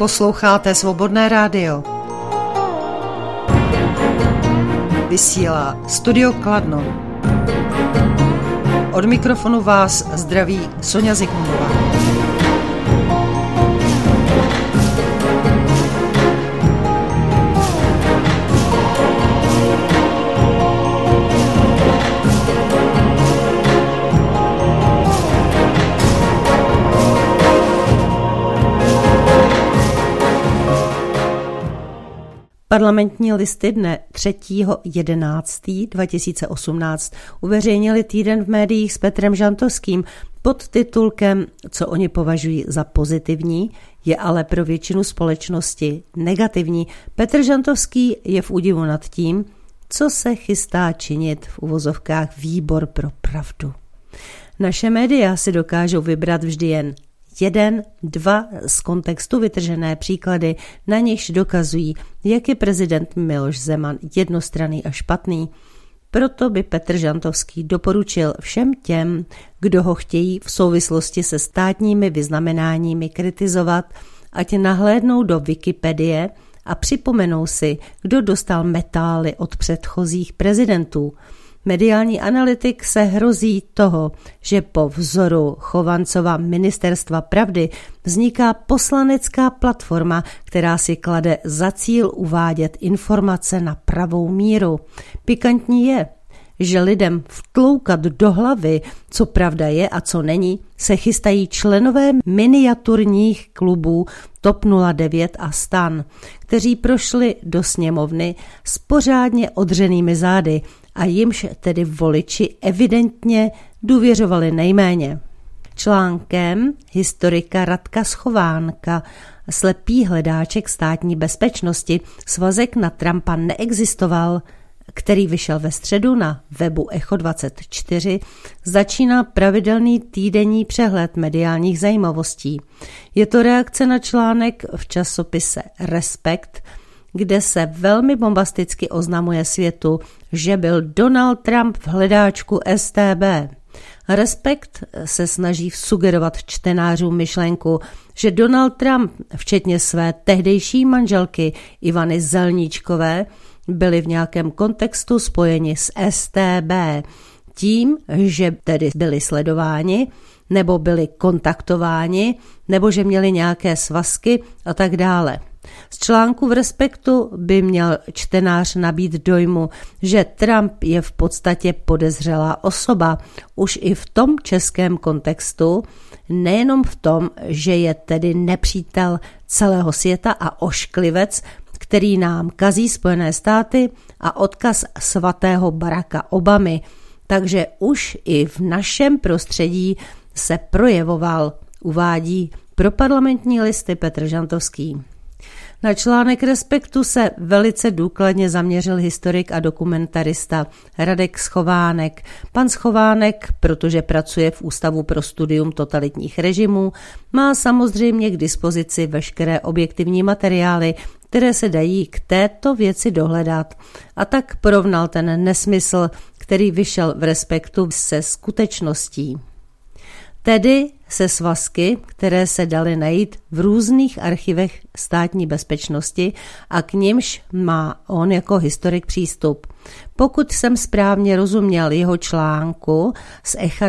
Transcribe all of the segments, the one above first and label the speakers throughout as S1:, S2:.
S1: Posloucháte Svobodné rádio. Vysílá Studio Kladno. Od mikrofonu vás zdraví Sonja Zikmundová. Parlamentní listy dne 3.11.2018 uveřejnili týden v médiích s Petrem Žantovským pod titulkem Co oni považují za pozitivní, je ale pro většinu společnosti negativní. Petr Žantovský je v údivu nad tím, co se chystá činit v uvozovkách Výbor pro pravdu. Naše média si dokážou vybrat vždy jen jeden, dva z kontextu vytržené příklady, na nichž dokazují, jak je prezident Miloš Zeman jednostranný a špatný. Proto by Petr Žantovský doporučil všem těm, kdo ho chtějí v souvislosti se státními vyznamenáními kritizovat, ať nahlédnou do Wikipedie a připomenou si, kdo dostal metály od předchozích prezidentů. Mediální analytik se hrozí toho, že po vzoru Chovancova Ministerstva pravdy vzniká poslanecká platforma, která si klade za cíl uvádět informace na pravou míru. Pikantní je, že lidem vtloukat do hlavy, co pravda je a co není, se chystají členové miniaturních klubů TOP 09 a STAN, kteří prošli do sněmovny s pořádně odřenými zády a jimž tedy voliči evidentně důvěřovali nejméně. Článkem historika Radka Schovánka Slepý hledáček státní bezpečnosti svazek na Trumpa neexistoval, který vyšel ve středu na webu Echo 24, začíná pravidelný týdenní přehled mediálních zajímavostí. Je to reakce na článek v časopise Respekt, kde se velmi bombasticky oznamuje světu, že byl Donald Trump v hledáčku StB. Respekt se snaží vsugerovat čtenářům myšlenku, že Donald Trump, včetně své tehdejší manželky Ivany Zelníčkové, byli v nějakém kontextu spojeni s StB tím, že tedy byli sledováni, nebo byli kontaktováni, nebo že měli nějaké svazky a tak dále. Z článku v Respektu by měl čtenář nabít dojmu, že Trump je v podstatě podezřelá osoba, už i v tom českém kontextu, nejenom v tom, že je tedy nepřítel celého světa a ošklivec, který nám kazí Spojené státy a odkaz svatého Baracka Obamy, takže už i v našem prostředí se projevoval, uvádí pro Parlamentní listy Petr Žantovský. Na článek Respektu se velice důkladně zaměřil historik a dokumentarista Radek Schovánek. Pan Schovánek, protože pracuje v Ústavu pro studium totalitních režimů, má samozřejmě k dispozici veškeré objektivní materiály, které se dají k této věci dohledat. A tak porovnal ten nesmysl, který vyšel v Respektu se skutečností. Tedy se svazky, které se daly najít v různých archivech státní bezpečnosti a k nimž má on jako historik přístup. Pokud jsem správně rozuměl jeho článku z Echa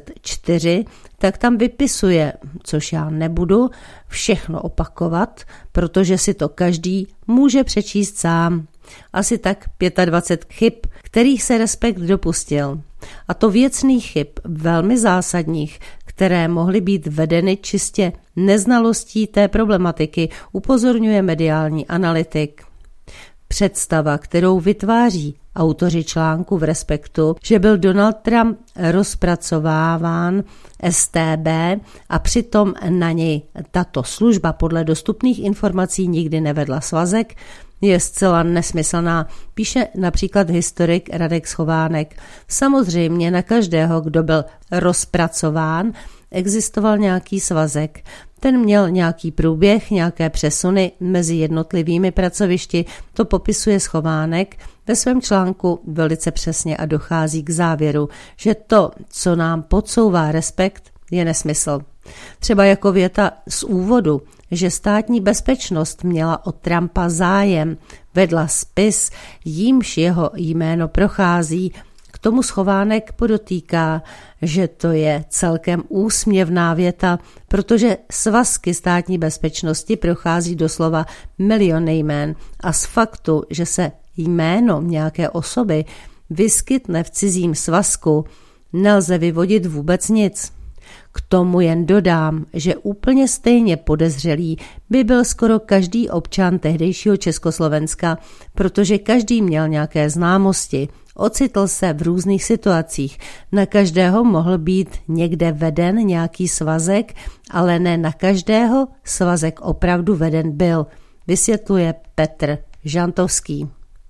S1: 24, tak tam vypisuje, což já nebudu všechno opakovat, protože si to každý může přečíst sám. Asi tak 25 chyb, kterých se Respekt dopustil. A to věcných chyb, velmi zásadních, které mohly být vedeny čistě neznalostí té problematiky, upozorňuje mediální analytik. Představa, kterou vytváří autoři článku v Respektu, že byl Donald Trump rozpracováván StB a přitom na něj tato služba podle dostupných informací nikdy nevedla svazek, je zcela nesmyslná, píše například historik Radek Schovánek. Samozřejmě na každého, kdo byl rozpracován, existoval nějaký svazek. Ten měl nějaký průběh, nějaké přesuny mezi jednotlivými pracovišti, to popisuje Schovánek ve svém článku velice přesně a dochází k závěru, že to, co nám podsouvá Respekt, je nesmysl. Třeba jako věta z úvodu, že státní bezpečnost měla o Trumpa zájem, vedla spis, jímž jeho jméno prochází. K tomu Schovánek podotýká, že to je celkem úsměvná věta, protože svazky státní bezpečnosti prochází doslova miliony jmén a z faktu, že se jméno nějaké osoby vyskytne v cizím svazku, nelze vyvodit vůbec nic. K tomu jen dodám, že úplně stejně podezřelý by byl skoro každý občan tehdejšího Československa, protože každý měl nějaké známosti, ocitl se v různých situacích, na každého mohl být někde veden nějaký svazek, ale ne na každého svazek opravdu veden byl, vysvětluje Petr Žantovský.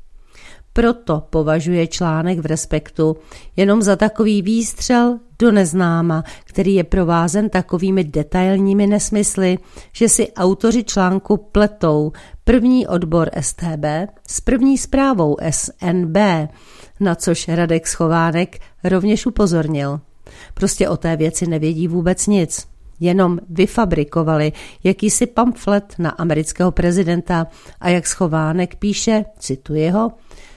S1: Proto považuje článek v Respektu jenom za takový výstřel do neznáma, který je provázen takovými detailními nesmysly, že si autoři článku pletou první odbor StB s první zprávou SNB, na což Radek Schovánek rovněž upozornil. Prostě o té věci nevědí vůbec nic. Jenom vyfabrikovali jakýsi pamflet na amerického prezidenta a jak Schovánek píše, cituji ho,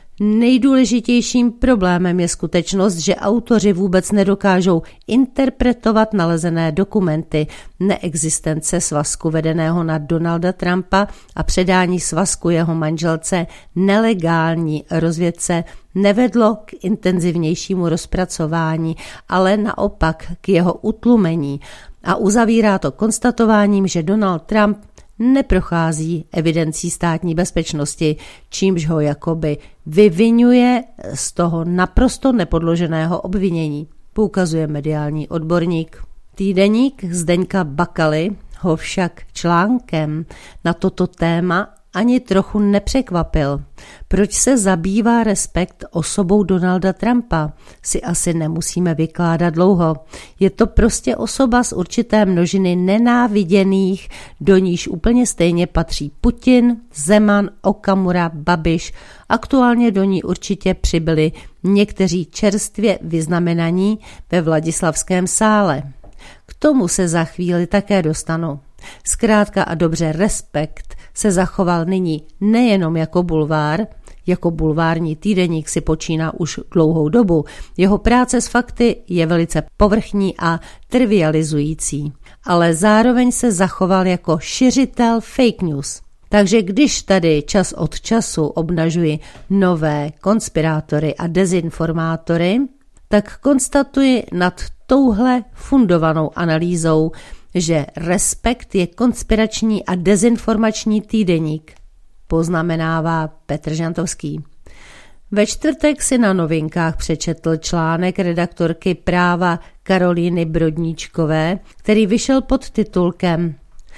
S1: nejdůležitějším problémem je skutečnost, že autoři vůbec nedokážou interpretovat nalezené dokumenty. Neexistence svazku vedeného na Donalda Trumpa a předání svazku jeho manželce nelegální rozvědce nevedlo k intenzivnějšímu rozpracování, ale naopak k jeho utlumení. A uzavírá to konstatováním, že Donald Trump neprochází evidencí státní bezpečnosti, čímž ho jakoby vyvinuje z toho naprosto nepodloženého obvinění, poukazuje mediální odborník. Týdeník Zdeňka Bakaly ho však článkem na toto téma ani trochu nepřekvapil. Proč se zabývá Respekt osobou Donalda Trumpa, si asi nemusíme vykládat dlouho. Je to prostě osoba z určité množiny nenáviděných, do níž úplně stejně patří Putin, Zeman, Okamura, Babiš. Aktuálně do ní určitě přibyli někteří čerstvě vyznamenaní ve Vladislavském sále. K tomu se za chvíli také dostanu. Zkrátka a dobře Respekt se zachoval nyní nejenom jako bulvár, jako bulvární týdeník si počíná už dlouhou dobu. Jeho práce s fakty je velice povrchní a trivializující, ale zároveň se zachoval jako šiřitel fake news. Takže když tady čas od času obnažuji nové konspirátory a dezinformátory, tak konstatuji nad touhle fundovanou analýzou, že Respekt je konspirační a dezinformační týdeník, poznamenává Petr Žantovský. Ve čtvrtek si na Novinkách přečetl článek redaktorky Práva Karolíny Brodníčkové, který vyšel pod titulkem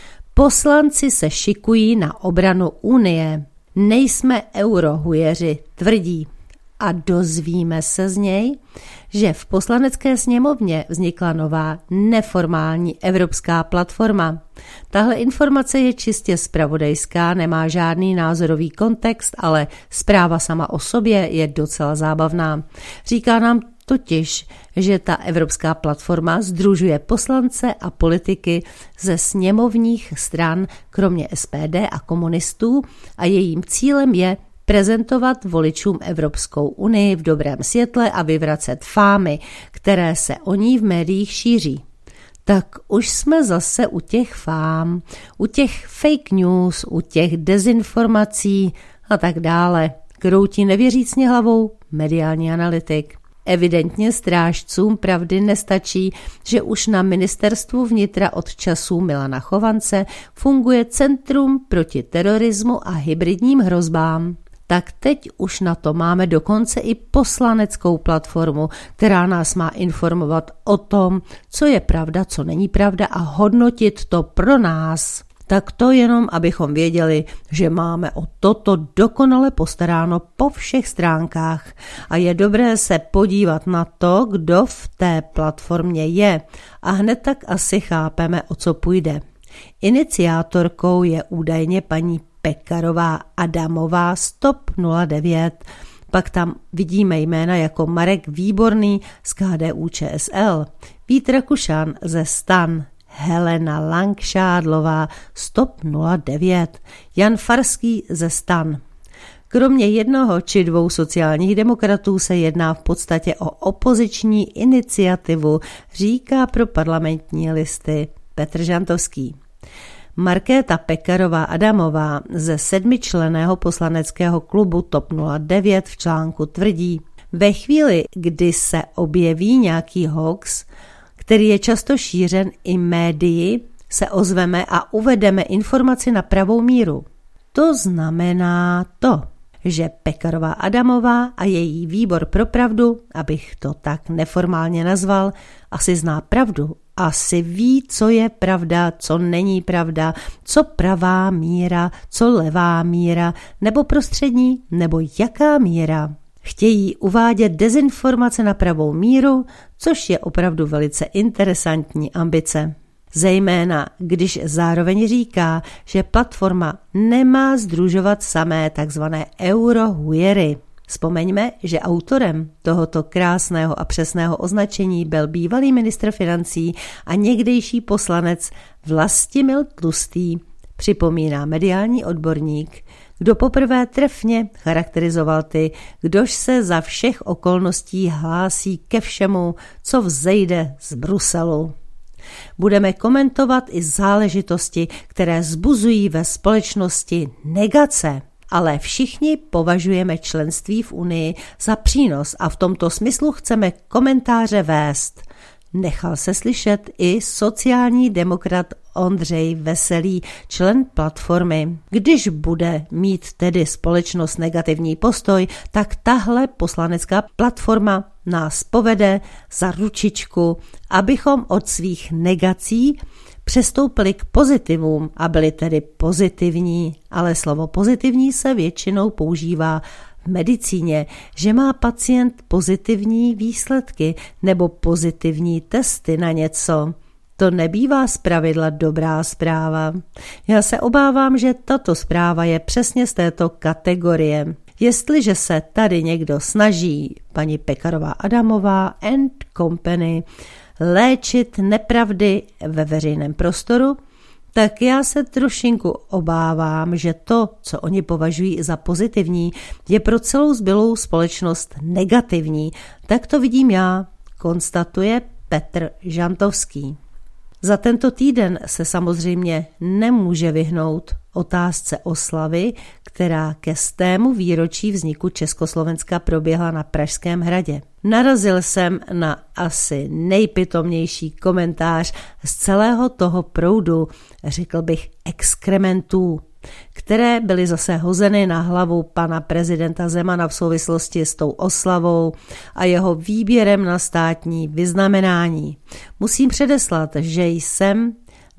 S1: Poslanci se šikují na obranu Unie. Nejsme eurohujeři, tvrdí. A dozvíme se z něj, že v poslanecké sněmovně vznikla nová neformální evropská platforma. Tahle informace je čistě zpravodajská, nemá žádný názorový kontext, ale zpráva sama o sobě je docela zábavná. Říká nám totiž, že ta evropská platforma sdružuje poslance a politiky ze sněmovních stran, kromě SPD a komunistů, a jejím cílem je prezentovat voličům Evropskou unii v dobrém světle a vyvracet fámy, které se o ní v médiích šíří. Tak už jsme zase u těch fám, u těch fake news, u těch dezinformací a tak dále. Kroutí nevěřícně hlavou mediální analytik. Evidentně strážcům pravdy nestačí, že už na ministerstvu vnitra od časů Milana Chovance funguje Centrum proti terorismu a hybridním hrozbám. Tak teď už na to máme dokonce i poslaneckou platformu, která nás má informovat o tom, co je pravda, co není pravda a hodnotit to pro nás. Tak to jenom, abychom věděli, že máme o toto dokonale postaráno po všech stránkách a je dobré se podívat na to, kdo v té platformě je a hned tak asi chápeme, o co půjde. Iniciátorkou je údajně paní Pekarová Adamová z TOP 09. Pak tam vidíme jména jako Marek Výborný z KDU ČSL, Vít Rakušan ze STAN, Helena Langšádlová z TOP 09, Jan Farský ze STAN. Kromě jednoho či dvou sociálních demokratů se jedná v podstatě o opoziční iniciativu, říká pro Parlamentní listy Petr Žantovský. Markéta Pekarová Adamová ze 7členného poslaneckého klubu TOP 09 v článku tvrdí: ve chvíli, kdy se objeví nějaký hoax, který je často šířen i médii, se ozveme a uvedeme informaci na pravou míru. To znamená to, že Pekarová Adamová a její výbor pro pravdu, abych to tak neformálně nazval, asi zná pravdu, asi ví, co je pravda, co není pravda, co pravá míra, co levá míra, nebo prostřední, nebo jaká míra. Chtějí uvádět dezinformace na pravou míru, což je opravdu velice interesantní ambice. Zejména, když zároveň říká, že platforma nemá sdružovat samé takzvané eurohujery. Vzpomeňme, že autorem tohoto krásného a přesného označení byl bývalý ministr financí a někdejší poslanec Vlastimil Tlustý, připomíná mediální odborník, kdo poprvé trefně charakterizoval ty, kdož se za všech okolností hlásí ke všemu, co vzejde z Bruselu. Budeme komentovat i záležitosti, které vzbuzují ve společnosti negace, ale všichni považujeme členství v Unii za přínos a v tomto smyslu chceme komentáře vést. Nechal se slyšet i sociální demokrat Ondřej Veselý, člen platformy. Když bude mít tedy společnost negativní postoj, tak tahle poslanecká platforma nás povede za ručičku, abychom od svých negací přestoupili k pozitivům a byli tedy pozitivní, ale slovo pozitivní se většinou používá v medicíně, že má pacient pozitivní výsledky nebo pozitivní testy na něco. To nebývá zpravidla dobrá zpráva. Já se obávám, že tato zpráva je přesně z této kategorie. Jestliže se tady někdo snaží, paní Pekarová Adamová and company, léčit nepravdy ve veřejném prostoru, tak já se trošinku obávám, že to, co oni považují za pozitivní, je pro celou zbylou společnost negativní. Tak to vidím já, konstatuje Petr Žantovský. Za tento týden se samozřejmě nemůže vyhnout otázce oslavy, která ke 100. výročí vzniku Československa proběhla na Pražském hradě. Narazil jsem na asi nejpitomnější komentář z celého toho proudu, řekl bych exkrementů, které byly zase hozeny na hlavu pana prezidenta Zemana v souvislosti s tou oslavou a jeho výběrem na státní vyznamenání. Musím předeslat, že jsem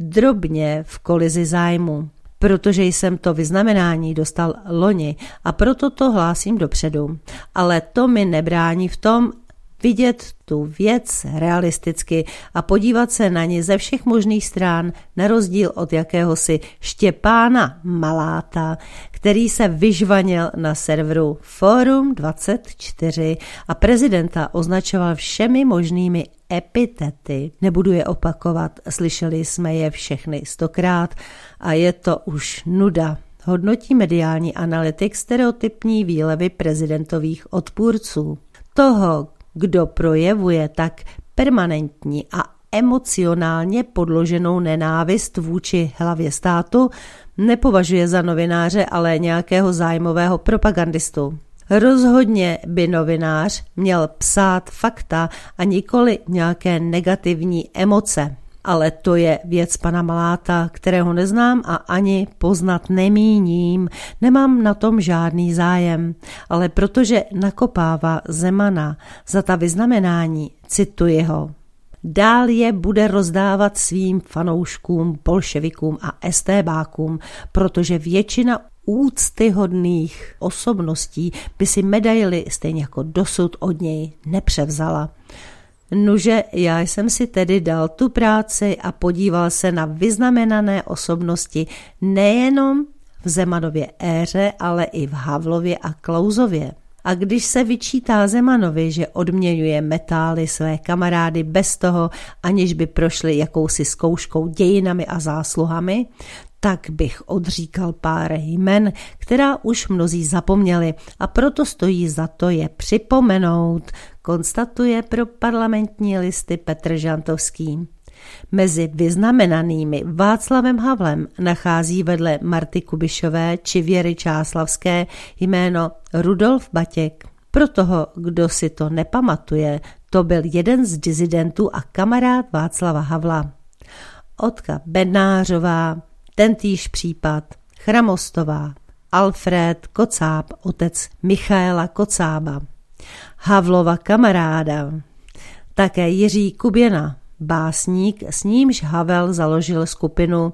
S1: drobně v kolizi zájmu, protože jsem to vyznamenání dostal loni a proto to hlásím dopředu. Ale to mi nebrání v tom vidět tu věc realisticky a podívat se na ní ze všech možných stran, na rozdíl od jakéhosi Štěpána Maláta, který se vyžvanil na serveru Forum 24 a prezidenta označoval všemi možnými epitety. Nebudu je opakovat, slyšeli jsme je všechny 100krát a je to už nuda. Hodnotí mediální analytik stereotypní výlevy prezidentových odpůrců. Toho, kdo projevuje tak permanentní a emocionálně podloženou nenávist vůči hlavě státu, nepovažuje za novináře, ale nějakého zájmového propagandistu. Rozhodně by novinář měl psát fakta a nikoli nějaké negativní emoce. Ale to je věc pana Maláta, kterého neznám a ani poznat nemíním. Nemám na tom žádný zájem, ale protože nakopává Zemana za ta vyznamenání, cituji ho. Dál je bude rozdávat svým fanouškům, bolševikům a estébákům, protože většina úctyhodných osobností by si medaili stejně jako dosud od něj nepřevzala. Nuže, já jsem si tedy dal tu práci a podíval se na vyznamenané osobnosti nejenom v Zemanově éře, ale i v Havlově a Klausově. A když se vyčítá Zemanovi, že odměňuje metály své kamarády bez toho, aniž by prošli jakousi zkouškou dějinami a zásluhami, tak bych odříkal pár jmen, která už mnozí zapomněli a proto stojí za to je připomenout, konstatuje pro Parlamentní listy Petr Žantovský. Mezi vyznamenanými Václavem Havlem nachází vedle Marty Kubišové či Věry Čáslavské jméno Rudolf Batěk. Pro toho, kdo si to nepamatuje, to byl jeden z disidentů a kamarád Václava Havla. Otka Bednářová, tentýž případ, Chramostová, Alfred Kocáb, otec Michaela Kocába, Havlova kamaráda, také Jiří Kuběna, básník, s nímž Havel založil skupinu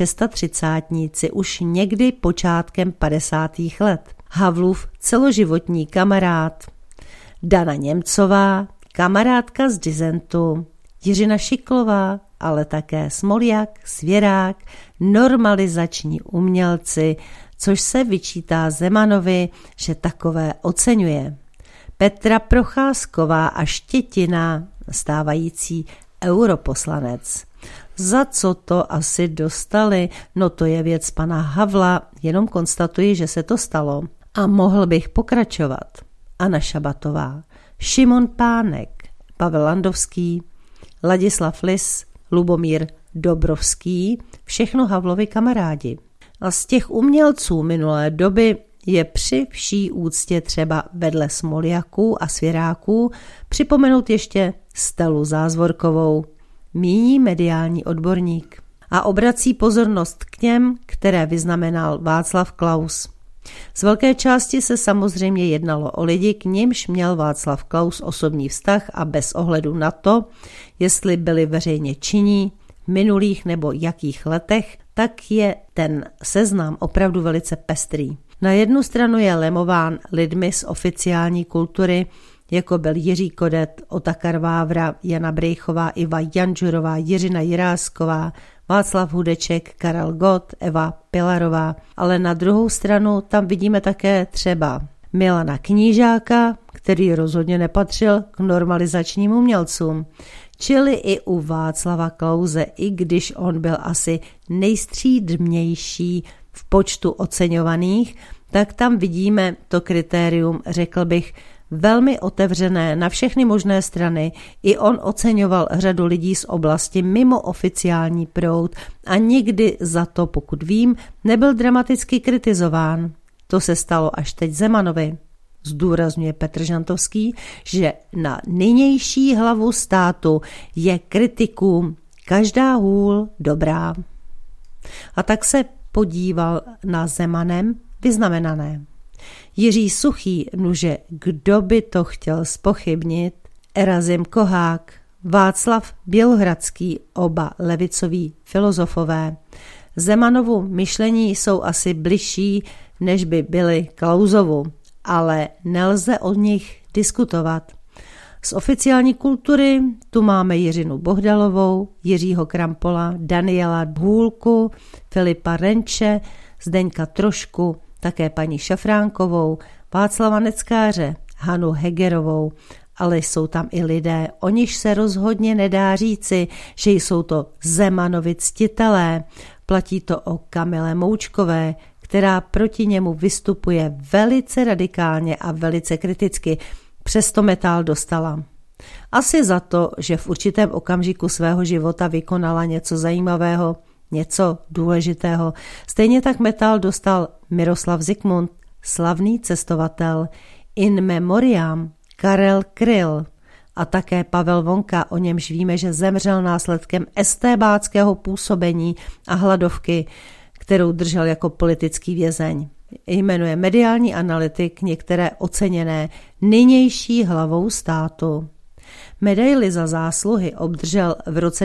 S1: 630níci už někdy počátkem 50. let. Havlův celoživotní kamarád, Dana Němcová, kamarádka z disentu, Jiřina Šiklová, ale také Smoljak, Svěrák, normalizační umělci, což se vyčítá Zemanovi, že takové oceňuje. Petra Procházková a Štětina, stávající europoslanec. Za co to asi dostali? No to je věc pana Havla, jenom konstatuji, že se to stalo. A mohl bych pokračovat. Anna Šabatová, Šimon Pánek, Pavel Landovský, Ladislav Lis, Lubomír Dobrovský, všechno Havlovi kamarádi. A z těch umělců minulé doby je při vší úctě třeba vedle Smoljaků a Svěráků připomenout ještě Stelu Zázvorkovou, míní mediální odborník. A obrací pozornost k těm, které vyznamenal Václav Klaus. Z velké části se samozřejmě jednalo o lidi, k nimž měl Václav Klaus osobní vztah a bez ohledu na to, jestli byli veřejně činní v minulých nebo jakých letech, tak je ten seznam opravdu velice pestrý. Na jednu stranu je lemován lidmi z oficiální kultury, jako byl Jiří Kodet, Otakar Vávra, Jana Brejchová, Iva Janžurová, Jiřina Jirásková, Václav Hudeček, Karel Gott, Eva Pilarová, ale na druhou stranu tam vidíme také třeba Milana Knížáka, který rozhodně nepatřil k normalizačním umělcům, čili i u Václava Klause, i když on byl asi nejstřídmější v počtu oceňovaných, tak tam vidíme to kritérium, řekl bych, velmi otevřené na všechny možné strany. I on oceňoval řadu lidí z oblasti mimo oficiální proud a nikdy za to, pokud vím, nebyl dramaticky kritizován. To se stalo až teď Zemanovi. Zdůrazňuje Petr Žantovský, že na nynější hlavu státu je kritikům každá hůl dobrá. A tak se podíval na Zemanem vyznamenané. Jiří Suchý, nuže, kdo by to chtěl zpochybnit, Erazim Kohák, Václav Bělohradský, oba levicoví filozofové. Zemanovu myšlení jsou asi bližší, než by byly Klausovu, ale nelze o nich diskutovat. Z oficiální kultury tu máme Jiřinu Bohdalovou, Jiřího Krampola, Daniela Hůlku, Filipa Renče, Zdeňka Trošku, také paní Šafránkovou, Václava Neckáře, Hanu Hegerovou, ale jsou tam i lidé, o nichž se rozhodně nedá říci, že jsou to Zemanovi ctitelé. Platí to o Kamile Moučkové, která proti němu vystupuje velice radikálně a velice kriticky, přesto metál dostala. Asi za to, že v určitém okamžiku svého života vykonala něco zajímavého, něco důležitého. Stejně tak metál dostal Miroslav Zikmund, slavný cestovatel, in memoriam Karel Kryl a také Pavel Vonka, o němž víme, že zemřel následkem estébáckého působení a hladovky, kterou držel jako politický vězeň. Jmenuje mediální analytik některé oceněné nynější hlavou státu. Medaili za zásluhy obdržel v roce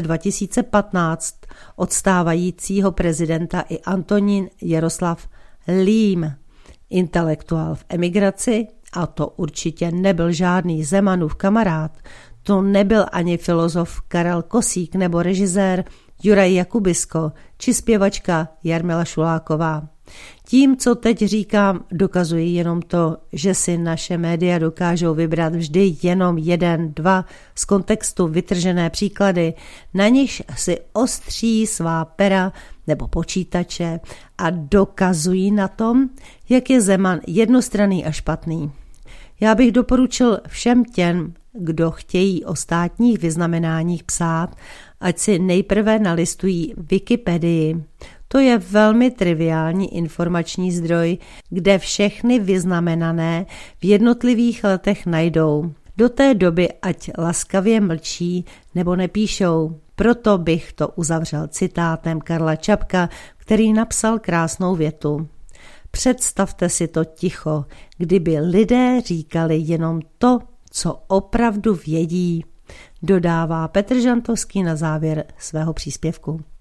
S1: 2015 od stávajícího prezidenta i Antonín Jaroslav Lím, intelektuál v emigraci, a to určitě nebyl žádný Zemanův kamarád, to nebyl ani filozof Karel Kosík nebo režisér Juraj Jakubisko či zpěvačka Jarmila Šuláková. Tím, co teď říkám, dokazuji jenom to, že si naše média dokážou vybrat vždy jenom 1, 2 z kontextu vytržené příklady, na nichž si ostří svá pera nebo počítače a dokazují na tom, jak je Zeman jednostranný a špatný. Já bych doporučil všem těm, kdo chtějí o státních vyznamenáních psát, ať si nejprve nalistují Wikipedii. To je velmi triviální informační zdroj, kde všechny vyznamenané v jednotlivých letech najdou. Do té doby ať laskavě mlčí nebo nepíšou. Proto bych to uzavřel citátem Karla Čapka, který napsal krásnou větu. Představte si to ticho, kdyby lidé říkali jenom to, co opravdu vědí, dodává Petr Žantovský na závěr svého příspěvku.